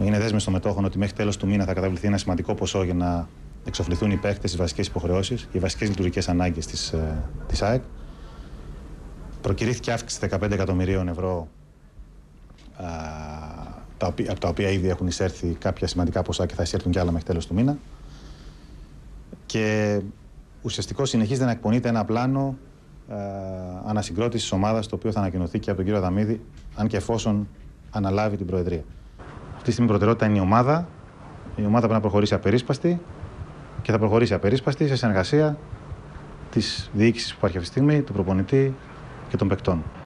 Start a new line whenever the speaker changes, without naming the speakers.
Είναι δέσμευση των μετόχων ότι μέχρι τέλος του μήνα θα καταβληθεί ένα σημαντικό ποσό για να εξοφληθούν οι παίκτες στις βασικές υποχρεώσεις, οι βασικές λειτουργικές ανάγκες της ΑΕΚ. Προκηρύχθηκε αύξηση 15 εκατομμυρίων ευρώ, από τα οποία ήδη έχουν εισέρθει κάποια σημαντικά ποσά και θα εισέρθουν κι άλλα μέχρι τέλος του μήνα. Και ουσιαστικώς συνεχίζεται να εκπονείται ένα πλάνο ανασυγκρότησης της ομάδας, το οποίο θα ανακοινωθεί και από τον κύριο Αδαμίδη, αν και εφόσον αναλάβει την Προεδρία. Αυτή τη στιγμή η προτεραιότητα είναι η ομάδα. Η ομάδα πρέπει να προχωρήσει απερίσπαστη και θα προχωρήσει απερίσπαστη σε συνεργασία της διοίκησης που υπάρχει αυτή τη στιγμή, του προπονητή και των παικτών.